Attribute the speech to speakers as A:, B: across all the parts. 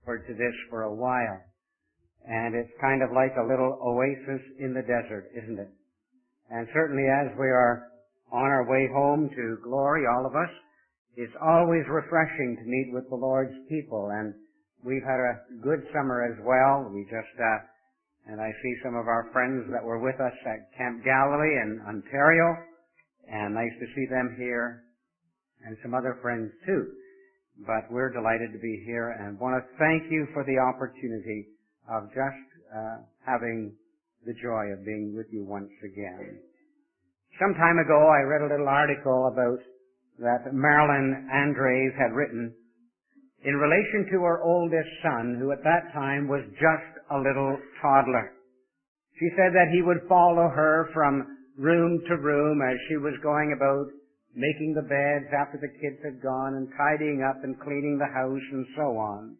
A: to this for a while. And it's kind of like a little oasis in the desert, isn't it? And certainly as we are on our way home to glory, all of us, it's always refreshing to meet with the Lord's people. And we've had a good summer as well. We just, and I see some of our friends that were with us at Camp Galilee in Ontario, and nice to see them here, and some other friends too. But we're delighted to be here and want to thank you for the opportunity of just having the joy of being with you once again. Some time ago I read a little article about that Marilyn Andres had written in relation to her oldest son, who at that time was just a little toddler. She said that he would follow her from room to room as she was going about making the beds after the kids had gone and tidying up and cleaning the house and so on.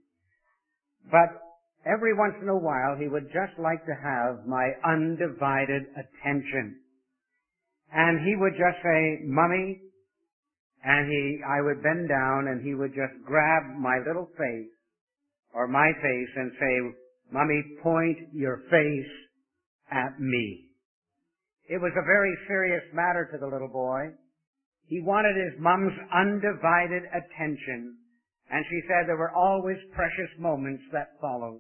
A: But every once in a while he would just like to have my undivided attention. And he would just say, "Mummy," and I would bend down and he would just grab my little face or my face and say, "Mummy, point your face at me." It was a very serious matter to the little boy. He wanted his mom's undivided attention, and she said there were always precious moments that followed.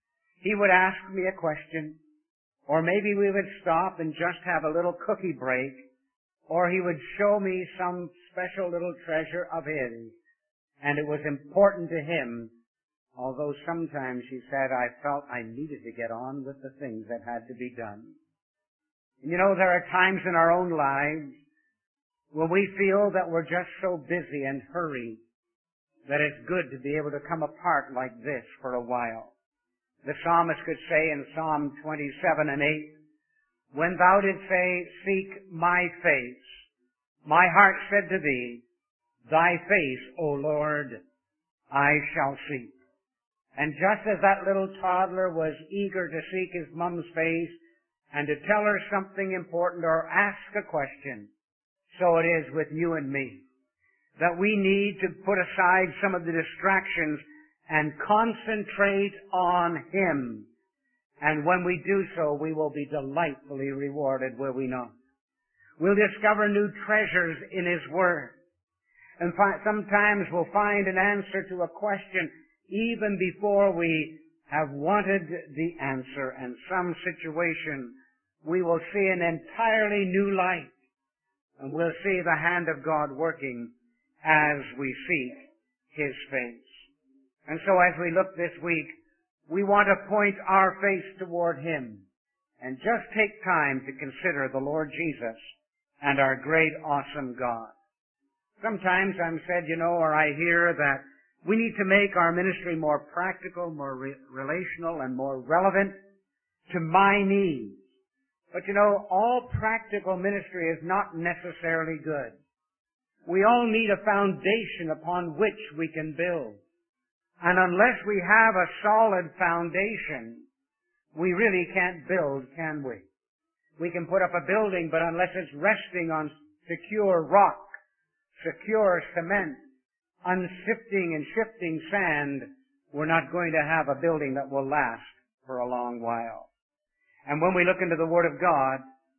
A: He would ask me a question, or maybe we would stop and just have a little cookie break, or he would show me some special little treasure of his, and it was important to him, although sometimes, she said, I felt I needed to get on with the things that had to be done. And you know, there are times in our own lives when we feel that we're just so busy and hurried that it's good to be able to come apart like this for a while. The psalmist could say in Psalm 27 and 8, "When thou didst say, seek my face, my heart said to thee, thy face, O Lord, I shall seek." And just as that little toddler was eager to seek his mom's face and to tell her something important or ask a question, so it is with you and me, that we need to put aside some of the distractions and concentrate on Him. And when we do so, we will be delightfully rewarded, will we not? We'll discover new treasures in His Word. And sometimes we'll find an answer to a question even before we have wanted the answer. And some situation we will see an entirely new light. And we'll see the hand of God working as we seek His face. And so as we look this week, we want to point our face toward Him and just take time to consider the Lord Jesus and our great, awesome God. Sometimes I'm said, or I hear that we need to make our ministry more practical, more relational, and more relevant to my needs. But all practical ministry is not necessarily good. We all need a foundation upon which we can build. And unless we have a solid foundation, we really can't build, can we? We can put up a building, but unless it's resting on secure rock, secure cement, unsifting and shifting sand, we're not going to have a building that will last for a long while. And when we look into the Word of God,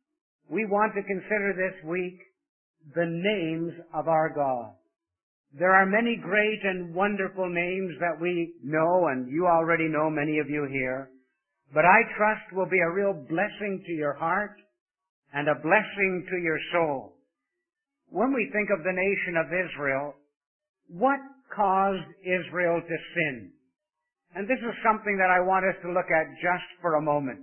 A: we want to consider this week the names of our God. There are many great and wonderful names that we know, and you already know, many of you here, but I trust will be a real blessing to your heart and a blessing to your soul. When we think of the nation of Israel, what caused Israel to sin? And this is something that I want us to look at just for a moment.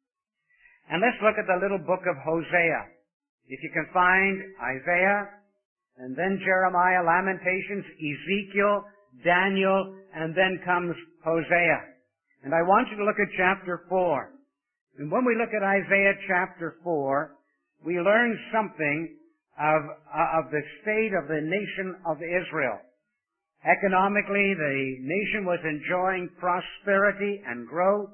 A: And let's look at the little book of Hosea. If you can find Isaiah, and then Jeremiah, Lamentations, Ezekiel, Daniel, and then comes Hosea. And I want you to look at chapter 4. And when we look at Isaiah chapter 4, we learn something of the state of the nation of Israel. Economically, the nation was enjoying prosperity and growth.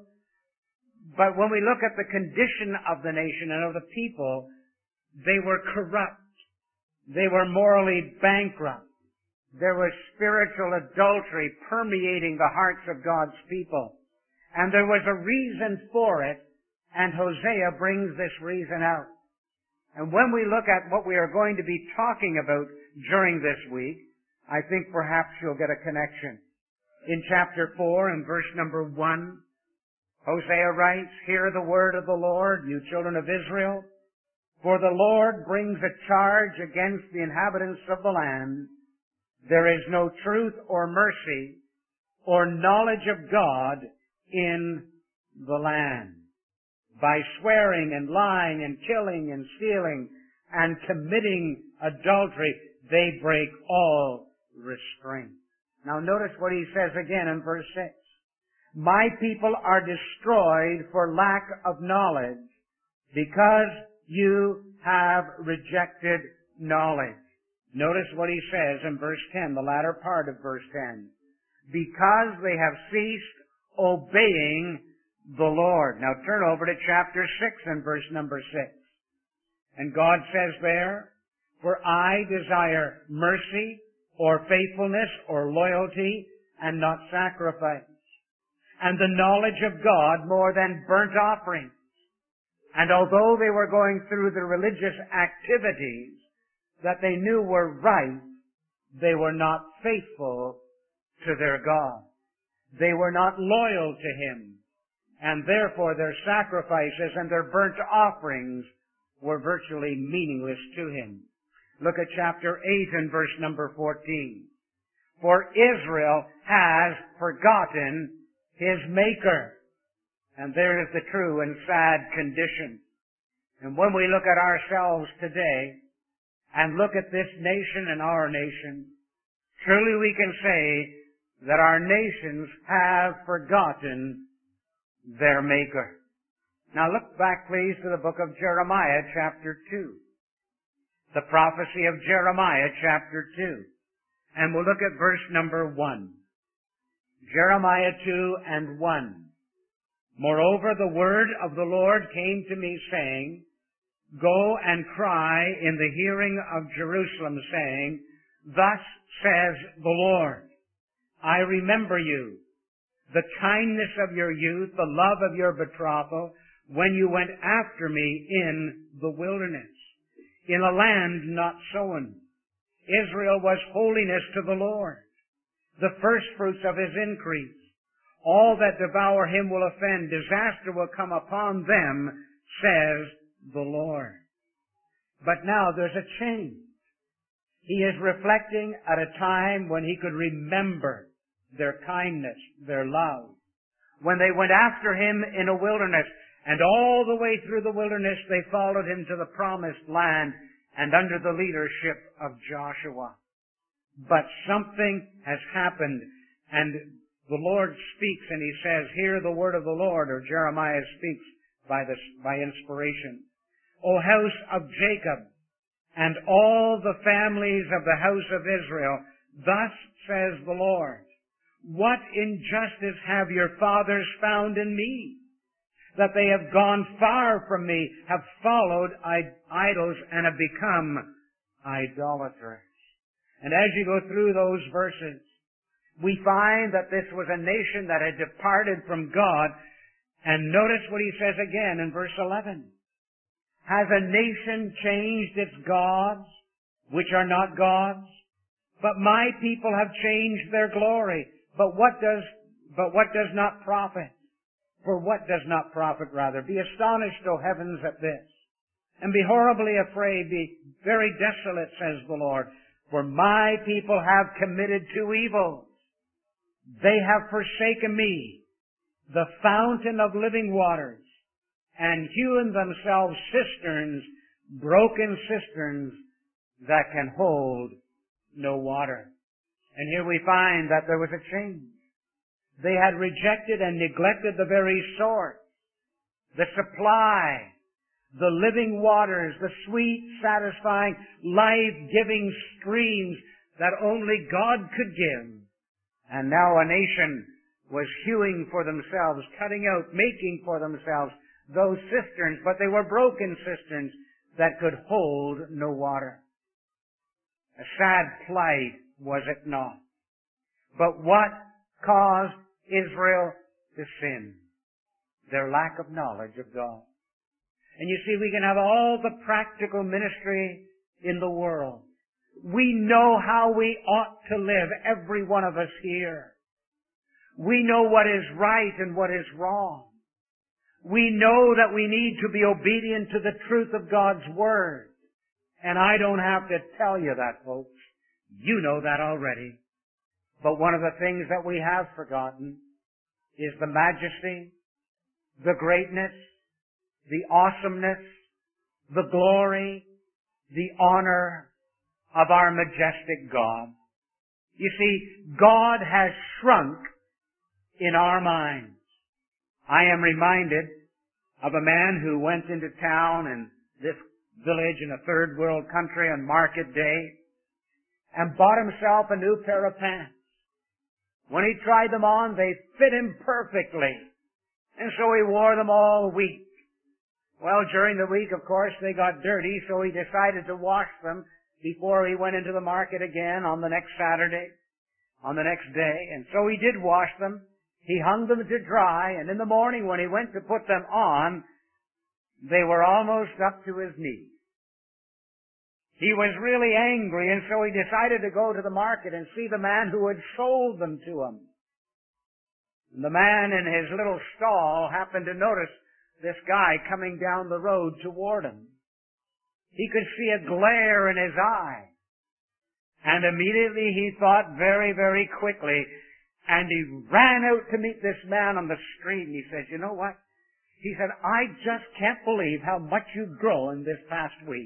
A: But when we look at the condition of the nation and of the people, they were corrupt. They were morally bankrupt. There was spiritual adultery permeating the hearts of God's people. And there was a reason for it, and Hosea brings this reason out. And when we look at what we are going to be talking about during this week, I think perhaps you'll get a connection. In chapter 4 and verse number 1, Hosea writes, "Hear the word of the Lord, you children of Israel, for the Lord brings a charge against the inhabitants of the land. There is no truth or mercy or knowledge of God in the land. By swearing and lying and killing and stealing and committing adultery, they break all restraint." Now notice what he says again in verse 6. "My people are destroyed for lack of knowledge, because you have rejected knowledge." Notice what he says in verse 10, the latter part of verse 10. "Because they have ceased obeying the Lord." Now turn over to chapter 6 and verse number 6. And God says there, "For I desire mercy or faithfulness or loyalty and not sacrifice, and the knowledge of God more than burnt offerings." And although they were going through the religious activities that they knew were right, they were not faithful to their God. They were not loyal to Him, and therefore their sacrifices and their burnt offerings were virtually meaningless to Him. Look at chapter 8 and verse number 14. "For Israel has forgotten his Maker." And there is the true and sad condition. And when we look at ourselves today, and look at this nation and our nation, truly we can say that our nations have forgotten their Maker. Now look back please to the book of Jeremiah chapter 2. The prophecy of Jeremiah chapter 2. And we'll look at verse number 1. Jeremiah 2 and 1. "Moreover, the word of the Lord came to me, saying, Go and cry in the hearing of Jerusalem, saying, Thus says the Lord, I remember you, the kindness of your youth, the love of your betrothal, when you went after me in the wilderness, in a land not sown. Israel was holiness to the Lord, the firstfruits of his increase. All that devour him will offend. Disaster will come upon them, says the Lord." But now there's a change. He is reflecting at a time when he could remember their kindness, their love, when they went after him in a wilderness, and all the way through the wilderness they followed him to the promised land and under the leadership of Joshua. But something has happened, and the Lord speaks and he says, "Hear the word of the Lord," or Jeremiah speaks by inspiration. "O house of Jacob, and all the families of the house of Israel, thus says the Lord, what injustice have your fathers found in me, that they have gone far from me, have followed idols, and have become idolaters." And as you go through those verses, we find that this was a nation that had departed from God. And notice what he says again in verse 11. "Has a nation changed its gods, which are not gods? But my people have changed their glory. But what does not profit? For what does not profit, rather? Be astonished, O heavens, at this, and be horribly afraid, be very desolate, says the Lord. For my people have committed two evils. They have forsaken me, the fountain of living waters, and hewn themselves cisterns, broken cisterns that can hold no water." And here we find that there was a change. They had rejected and neglected the very source, the supply, the living waters, the sweet, satisfying, life-giving streams that only God could give. And now a nation was hewing for themselves, cutting out, making for themselves those cisterns, but they were broken cisterns that could hold no water. A sad plight was it not? But what caused Israel to sin? Their lack of knowledge of God. And you see, we can have all the practical ministry in the world. We know how we ought to live, every one of us here. We know what is right and what is wrong. We know that we need to be obedient to the truth of God's Word. And I don't have to tell you that, folks. You know that already. But one of the things that we have forgotten is the majesty, the greatness, the awesomeness, the glory, the honor of our majestic God. You see, God has shrunk in our minds. I am reminded of a man who went into town in this village in a third world country on market day and bought himself a new pair of pants. When he tried them on, they fit him perfectly. And so he wore them all week. Well, during the week, of course, they got dirty, so he decided to wash them before he went into the market again on the next Saturday, on the next day. And so he did wash them. He hung them to dry, and in the morning when he went to put them on, they were almost up to his knees. He was really angry, and so he decided to go to the market and see the man who had sold them to him. And the man in his little stall happened to notice this guy coming down the road toward him. He could see a glare in his eye. And immediately he thought very, very quickly, and he ran out to meet this man on the street, and he said, "You know what?" He said, "I just can't believe how much you've grown this past week."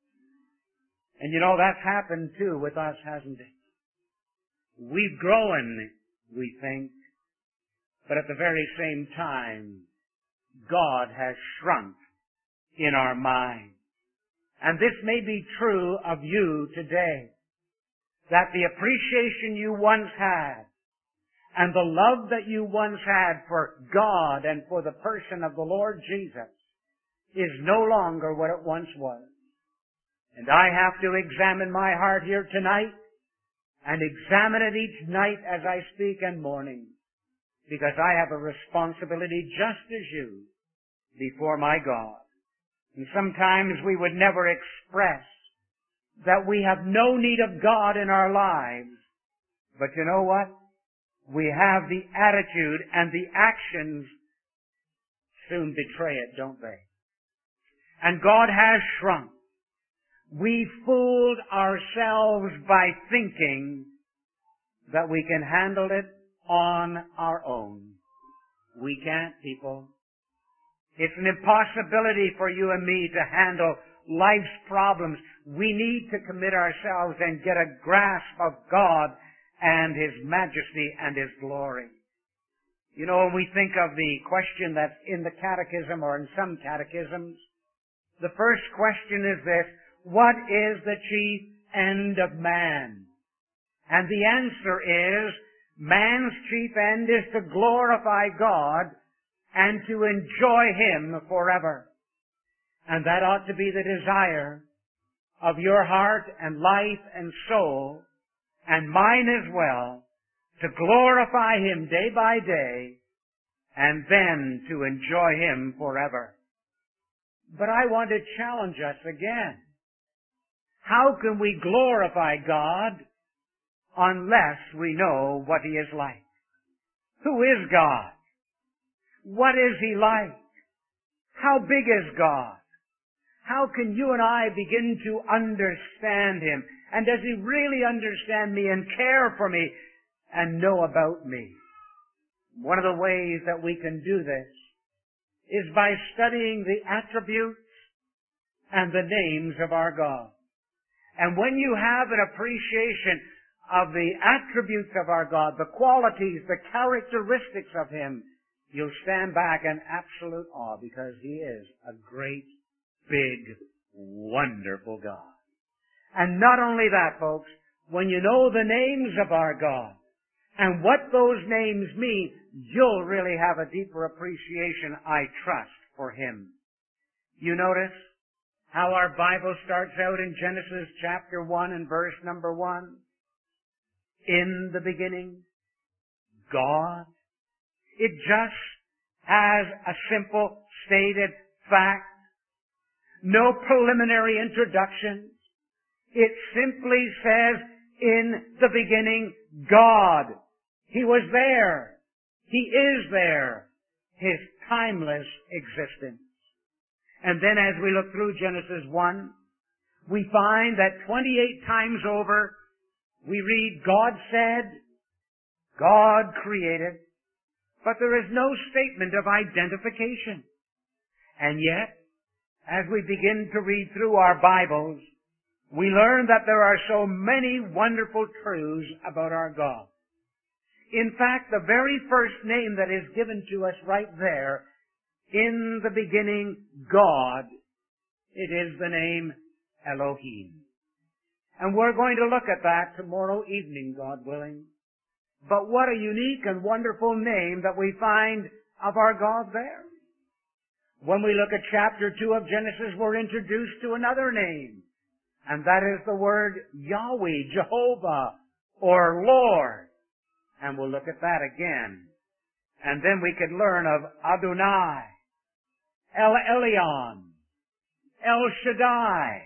A: And you know, that's happened too with us, hasn't it? We've grown, we think, but at the very same time, God has shrunk in our mind. And this may be true of you today, that the appreciation you once had and the love that you once had for God and for the person of the Lord Jesus is no longer what it once was. And I have to examine my heart here tonight and examine it each night as I speak and morning, because I have a responsibility just as you before my God. And sometimes we would never express that we have no need of God in our lives. But you know what? We have the attitude, and the actions soon betray it, don't they? And God has shrunk. We fooled ourselves by thinking that we can handle it on our own. We can't, people. It's an impossibility for you and me to handle life's problems. We need to commit ourselves and get a grasp of God and His majesty and His glory. You know, when we think of the question that's in the catechism or in some catechisms, the first question is this: what is the chief end of man? And the answer is, man's chief end is to glorify God and to enjoy Him forever. And that ought to be the desire of your heart and life and soul, and mine as well, to glorify Him day by day, and then to enjoy Him forever. But I want to challenge us again. How can we glorify God unless we know what He is like? Who is God? What is He like? How big is God? How can you and I begin to understand Him? And does He really understand me and care for me and know about me? One of the ways that we can do this is by studying the attributes and the names of our God. And when you have an appreciation of the attributes of our God, the qualities, the characteristics of Him, you'll stand back in absolute awe, because He is a great, big, wonderful God. And not only that, folks, when you know the names of our God and what those names mean, you'll really have a deeper appreciation, I trust, for Him. You notice how our Bible starts out in Genesis chapter 1 and verse number 1. In the beginning, God. It just has a simple stated fact. No preliminary introductions. It simply says, in the beginning, God. He was there. He is there. His timeless existence. And then as we look through Genesis 1, we find that 28 times over, we read, God said, God created, but there is no statement of identification. And yet, as we begin to read through our Bibles, we learn that there are so many wonderful truths about our God. In fact, the very first name that is given to us right there, in the beginning, God, it is the name Elohim. And we're going to look at that tomorrow evening, God willing. But what a unique and wonderful name that we find of our God there. When we look at chapter 2 of Genesis, we're introduced to another name. And that is the word Yahweh, Jehovah, or Lord. And we'll look at that again. And then we could learn of Adonai, El Elyon, El Shaddai,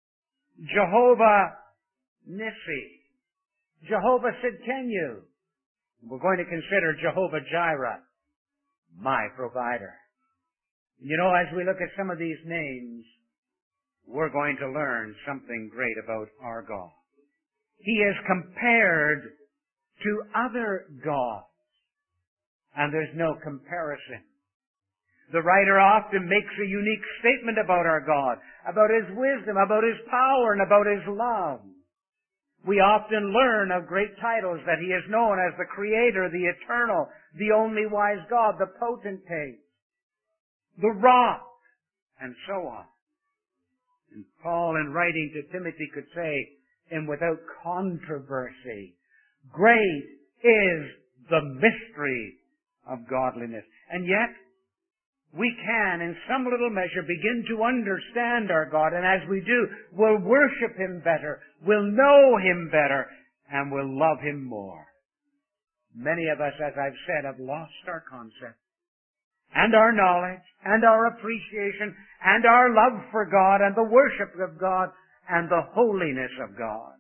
A: Jehovah Nissi, Jehovah Sidkenu. We're going to consider Jehovah Jireh, my provider. You know, as we look at some of these names, we're going to learn something great about our God. He is compared to other gods, and there's no comparison. The writer often makes a unique statement about our God, about His wisdom, about His power, and about His love. We often learn of great titles that He is known as the Creator, the Eternal, the Only Wise God, the Potentate, the Rock, and so on. And Paul, in writing to Timothy, could say, and without controversy, great is the mystery of godliness. And yet, we can, in some little measure, begin to understand our God. And as we do, we'll worship Him better, we'll know Him better, and we'll love Him more. Many of us, as I've said, have lost our concept, and our knowledge, and our appreciation, and our love for God, and the worship of God, and the holiness of God.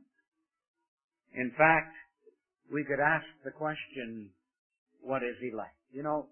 A: In fact, we could ask the question, what is He like? You know,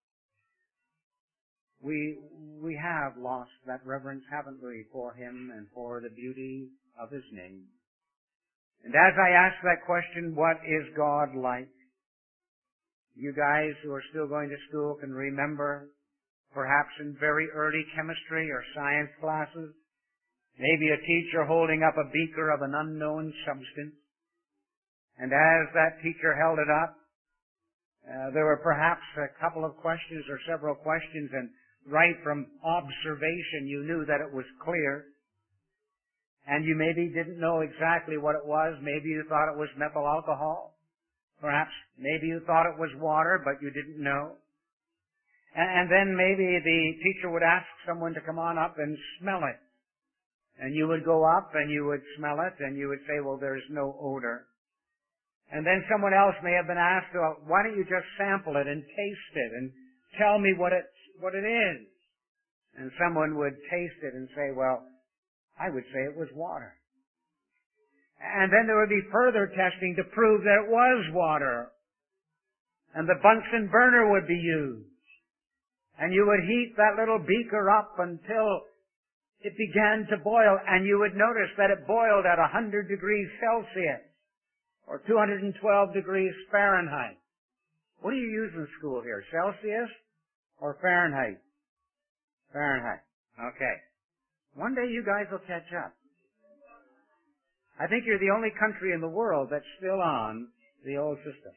A: we have lost that reverence, haven't we, for Him and for the beauty of His name. And as I ask that question, what is God like? You guys who are still going to school can remember, perhaps in very early chemistry or science classes, maybe a teacher holding up a beaker of an unknown substance. And as that teacher held it up, there were perhaps a couple of questions or several questions, and right from observation you knew that it was clear. And you maybe didn't know exactly what it was. Maybe you thought it was methyl alcohol. Perhaps maybe you thought it was water, but you didn't know. And then maybe the teacher would ask someone to come on up and smell it. And you would go up and you would smell it and you would say, well, there's no odor. And then someone else may have been asked, well, why don't you just sample it and taste it and tell me what it is? And someone would taste it and say, well, I would say it was water. And then there would be further testing to prove that it was water. And the Bunsen burner would be used. And you would heat that little beaker up until it began to boil. And you would notice that it boiled at 100 degrees Celsius or 212 degrees Fahrenheit. What do you use in school here? Celsius or Fahrenheit? Fahrenheit. Okay. One day you guys will catch up. I think you're the only country in the world that's still on the old system.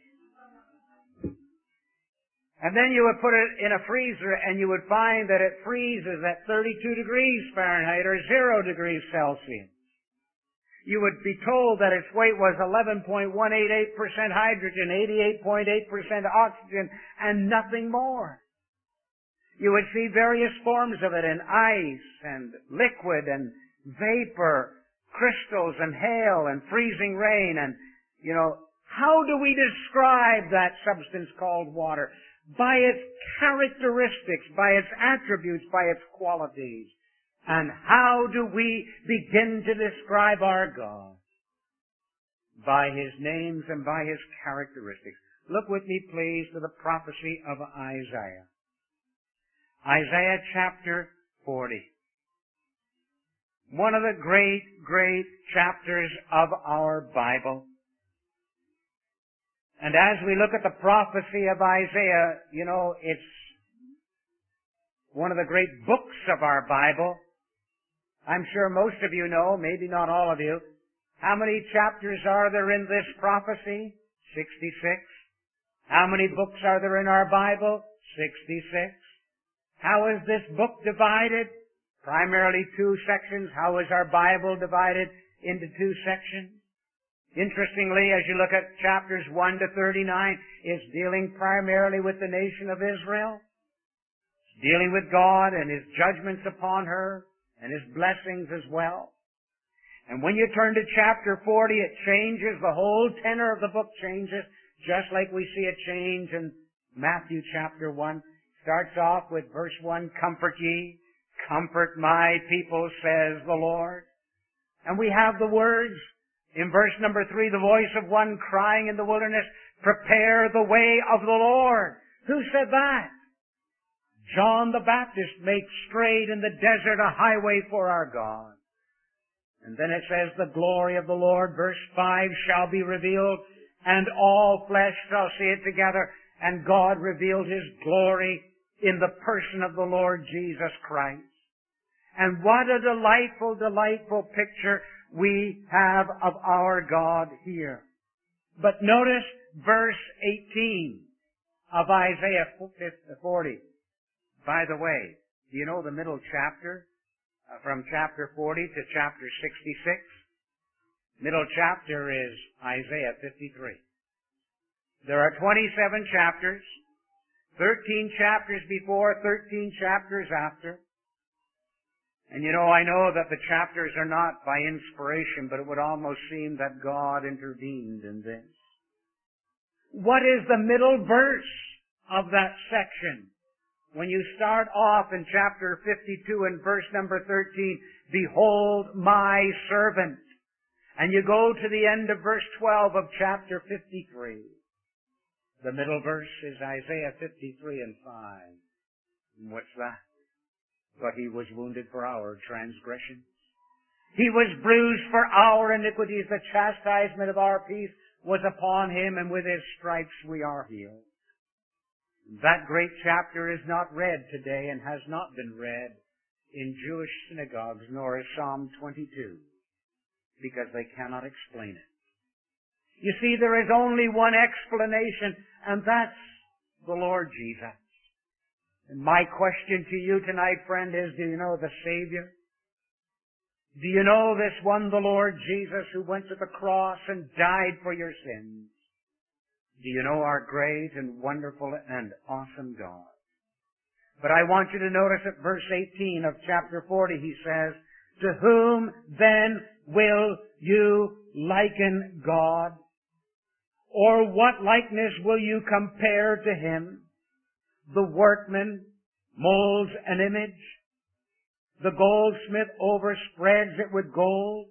A: And then you would put it in a freezer and you would find that it freezes at 32 degrees Fahrenheit or 0 degrees Celsius. You would be told that its weight was 11.188% hydrogen, 88.8% oxygen, and nothing more. You would see various forms of it in ice and liquid and vapor, crystals and hail and freezing rain and, How do we describe that substance called water? By its characteristics, by its attributes, by its qualities. And how do we begin to describe our God? By His names and by His characteristics. Look with me, please, to the prophecy of Isaiah. Isaiah chapter 40. One of the great, great chapters of our Bible. And as we look at the prophecy of Isaiah, you know, it's one of the great books of our Bible. I'm sure most of you know, maybe not all of you, how many chapters are there in this prophecy? 66. How many books are there in our Bible? 66. How is this book divided? Primarily 2 sections. How is our Bible divided into 2 sections? Interestingly, as you look at chapters 1 to 39, it's dealing primarily with the nation of Israel. It's dealing with God and His judgments upon her and His blessings as well. And when you turn to chapter 40, it changes. The whole tenor of the book changes, just like we see a change in Matthew chapter 1. Starts off with verse 1, comfort ye, comfort my people, says the Lord. And we have the words in verse number 3, the voice of one crying in the wilderness, prepare the way of the Lord. Who said that? John the Baptist, make straight in the desert a highway for our God. And then it says, the glory of the Lord, verse 5, shall be revealed, and all flesh shall see it together. And God revealed His glory in the person of the Lord Jesus Christ. And what a delightful, delightful picture we have of our God here. But notice verse 18 of Isaiah 40. By the way, do you know the middle chapter? From chapter 40 to chapter 66. Middle chapter is Isaiah 53. There are 27 chapters, 13 chapters before, 13 chapters after. And you know, I know that the chapters are not by inspiration, but it would almost seem that God intervened in this. What is the middle verse of that section? When you start off in chapter 52 and verse number 13, behold my servant. And you go to the end of verse 12 of chapter 53. The middle verse is Isaiah 53 and 5. And what's that? But He was wounded for our transgressions. He was bruised for our iniquities. The chastisement of our peace was upon Him, and with His stripes we are healed. That great chapter is not read today and has not been read in Jewish synagogues, nor is Psalm 22, because they cannot explain it. You see, there is only one explanation, and that's the Lord Jesus. And my question to you tonight, friend, is, do you know the Savior? Do you know this one, the Lord Jesus, who went to the cross and died for your sins? Do you know our great and wonderful and awesome God? But I want you to notice at verse 18 of chapter 40, He says, to whom then will you liken God? Or what likeness will you compare to Him? The workman molds an image. The goldsmith overspreads it with gold.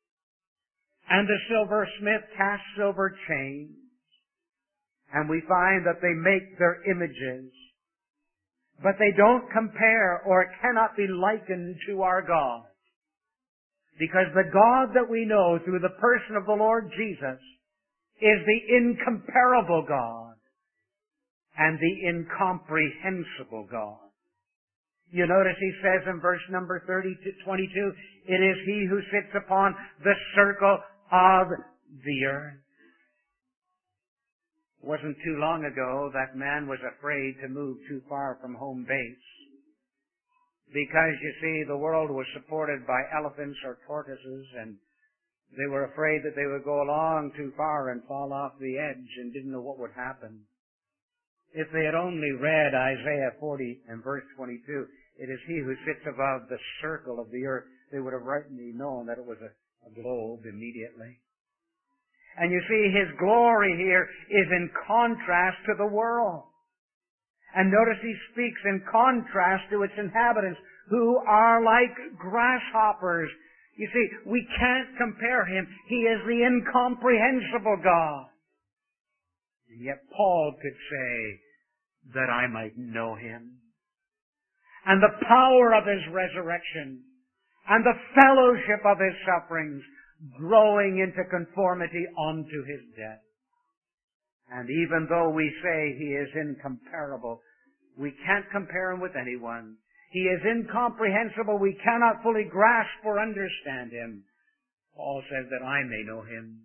A: And the silversmith casts silver chains. And we find that they make their images. But they don't compare or cannot be likened to our God. Because the God that we know through the person of the Lord Jesus is the incomparable God and the incomprehensible God. You notice He says in verse number 22, it is He who sits upon the circle of the earth. It wasn't too long ago that man was afraid to move too far from home base. Because, you see, the world was supported by elephants or tortoises, and they were afraid that they would go along too far and fall off the edge and didn't know what would happen. If they had only read Isaiah 40 and verse 22, it is He who sits above the circle of the earth, they would have rightly known that it was a globe immediately. And you see, His glory here is in contrast to the world. And notice He speaks in contrast to its inhabitants, who are like grasshoppers. You see, we can't compare Him. He is the incomprehensible God. And yet Paul could say, that I might know Him. And the power of His resurrection, and the fellowship of His sufferings, growing into conformity unto His death. And even though we say He is incomparable, we can't compare Him with anyone. He is incomprehensible. We cannot fully grasp or understand Him. Paul says that I may know Him.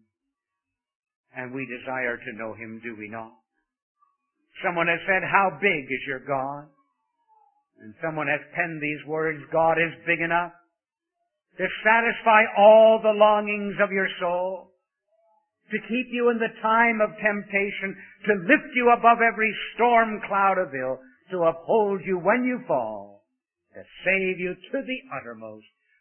A: And we desire to know Him, do we not? Someone has said, how big is your God? And someone has penned these words, God is big enough to satisfy all the longings of your soul, to keep you in the time of temptation, to lift you above every storm cloud of ill, to uphold you when you fall, to save you to the uttermost.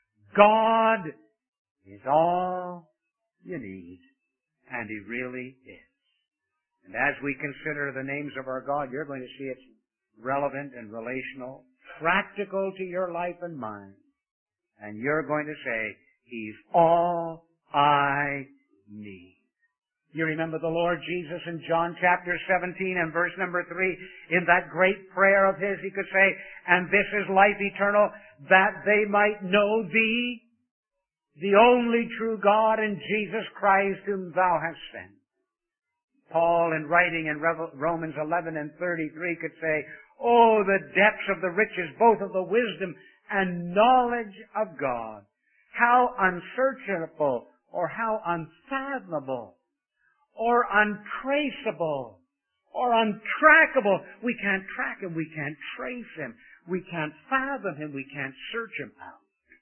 A: God is all you need, and He really is. And as we consider the names of our God, you're going to see it's relevant and relational, practical to your life and mine. And you're going to say, He's all I need. You remember the Lord Jesus in John chapter 17 and verse number 3, in that great prayer of His, He could say, and this is life eternal, that they might know Thee, the only true God, and Jesus Christ whom Thou hast sent. Paul, in writing in Romans 11 and 33, could say, oh, the depths of the riches, both of the wisdom and knowledge of God. How unsearchable, or how unfathomable, or untraceable, or untrackable. We can't track Him, we can't trace Him, we can't fathom Him, we can't search Him out.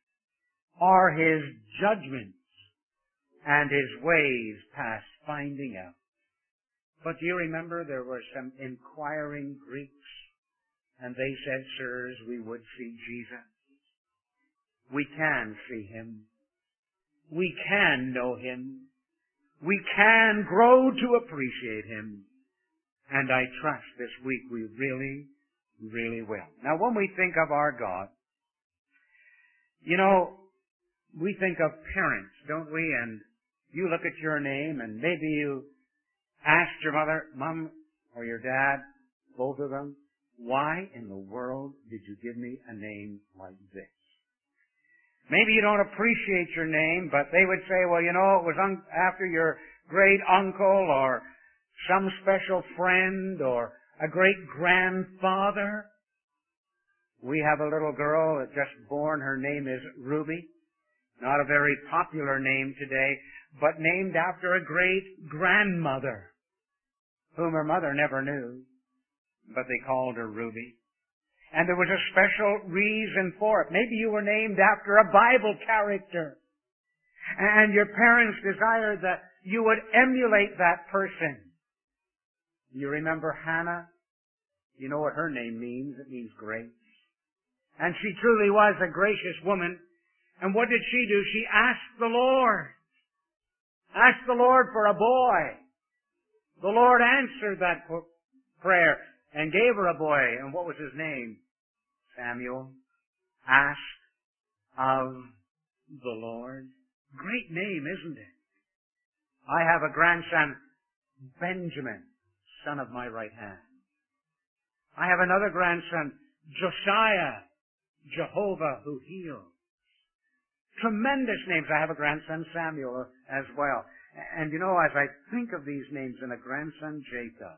A: Are His judgments and His ways past finding out. But do you remember there were some inquiring Greeks, and they said, sirs, we would see Jesus. We can see Him. We can know Him. We can grow to appreciate Him. And I trust this week we really, really will. Now when we think of our God, you know, we think of parents, don't we? And you look at your name and maybe you asked your mother, Mom, or your dad, both of them, why in the world did you give me a name like this? Maybe you don't appreciate your name, but they would say, well, you know, it was after your great uncle or some special friend or a great grandfather. We have a little girl that's just born. Her name is Ruby. Not a very popular name today, but named after a great grandmother whom her mother never knew, but they called her Ruby. And there was a special reason for it. Maybe you were named after a Bible character. And your parents desired that you would emulate that person. You remember Hannah? You know what her name means? It means grace. And she truly was a gracious woman. And what did she do? She asked the Lord. Asked the Lord for a boy. The Lord answered that prayer and gave her a boy. And what was his name? Samuel. Asked of the Lord. Great name, isn't it? I have a grandson, Benjamin, son of my right hand. I have another grandson, Josiah, Jehovah who heals. Tremendous names. I have a grandson, Samuel, as well. And you know, as I think of these names, and a grandson, Jacob.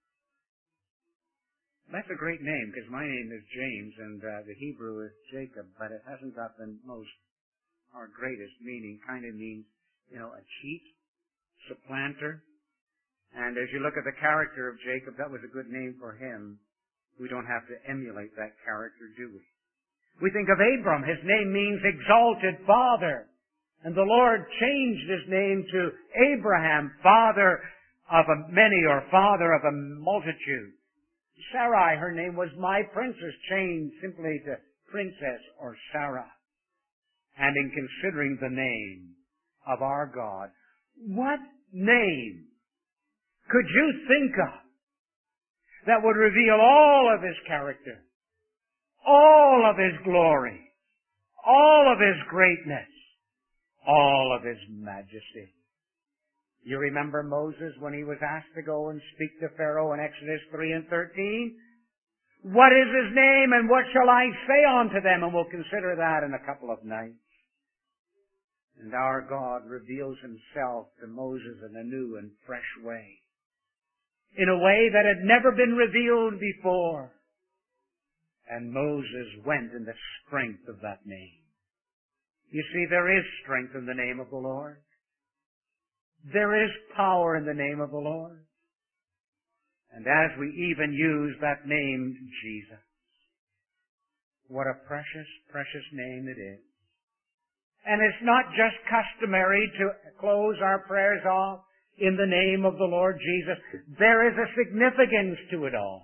A: That's a great name, because my name is James, and the Hebrew is Jacob, but it hasn't got the most, or greatest meaning. Kind of means, you know, a cheat, supplanter. And as you look at the character of Jacob, that was a good name for him. We don't have to emulate that character, do we? We think of Abram. His name means exalted father. And the Lord changed his name to Abraham, father of many, or father of a multitude. Sarai, her name was my princess, changed simply to princess or Sarah. And in considering the name of our God, what
B: name could you think of that would reveal all of His character, all of His glory, all of His greatness, all of His majesty? You remember Moses when he was asked to go and speak to Pharaoh in Exodus 3 and 13? What is His name and what shall I say unto them? And we'll consider that in a couple of nights. And our God reveals Himself to Moses in a new and fresh way, in a way that had never been revealed before. And Moses went in the strength of that name. You see, there is strength in the name of the Lord. There is power in the name of the Lord. And as we even use that name, Jesus, what a precious, precious name it is. And it's not just customary to close our prayers off in the name of the Lord Jesus. There is a significance to it all.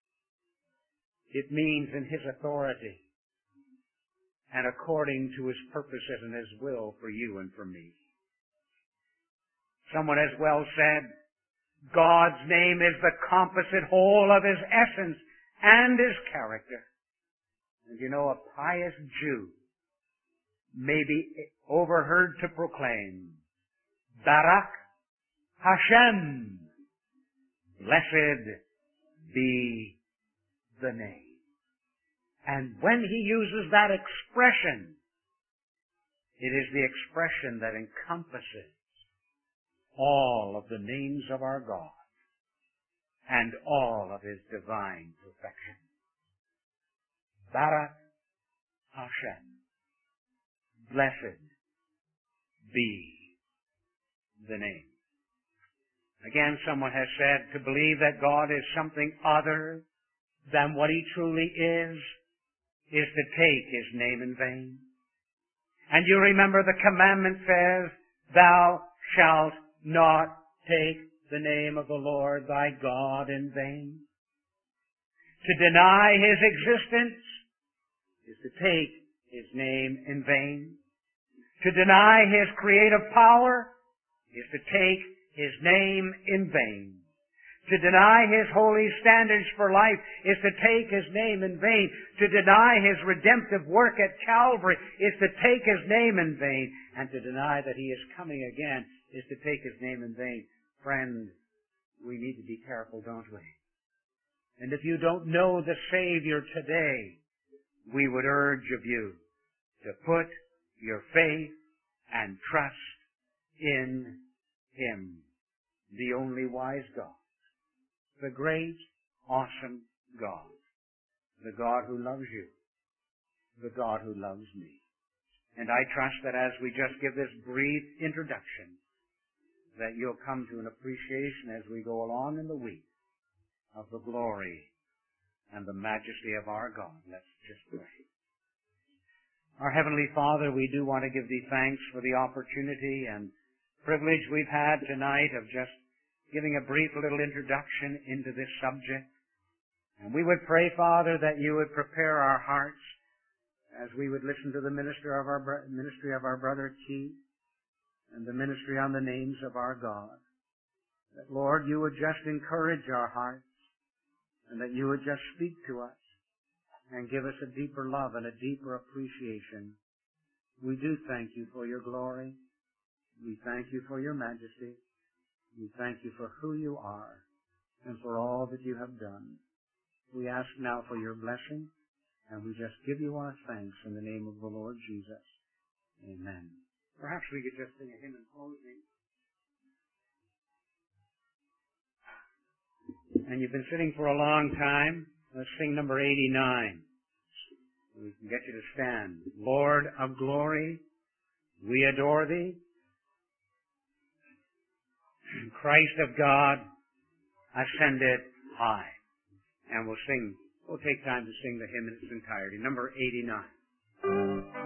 B: It means in His authority and according to His purposes and His will for you and for me. Someone has well said, God's name is the composite whole of His essence and His character. And you know, a pious Jew may be overheard to proclaim, Barak Hashem, blessed be the name. And when he uses that expression, it is the expression that encompasses all of the names of our God and all of His divine perfection. Barak Hashem, blessed be the name. Again, someone has said to believe that God is something other than what He truly is to take His name in vain. And you remember the commandment says, Thou shalt not take the name of the Lord thy God in vain. To deny His existence is to take His name in vain. To deny His creative power is to take His name in vain. To deny His holy standards for life is to take His name in vain. To deny His redemptive work at Calvary is to take His name in vain. And to deny that He is coming again is to take His name in vain. Friend, we need to be careful, don't we? And if you don't know the Savior today, we would urge of you to put your faith and trust in Him, the only wise God, the great, awesome God, the God who loves you, the God who loves me. And I trust that as we just give this brief introduction, that you'll come to an appreciation as we go along in the week of the glory and the majesty of our God. Let's just pray. Our Heavenly Father, we do want to give Thee thanks for the opportunity and privilege we've had tonight of just giving a brief little introduction into this subject. And we would pray, Father, that You would prepare our hearts as we would listen to the ministry of our brother Keith and the ministry on the names of our God. That, Lord, You would just encourage our hearts and that You would just speak to us and give us a deeper love and a deeper appreciation. We do thank You for Your glory. We thank You for Your majesty. We thank You for who You are and for all that You have done. We ask now for Your blessing, and we just give You our thanks in the name of the Lord Jesus. Amen. Perhaps we could just sing a hymn in closing. And you've been sitting for a long time. Let's sing number 89. We can get you to stand. Lord of glory, we adore Thee. Christ of God, ascended high. And we'll take time to sing the hymn in its entirety. Number 89.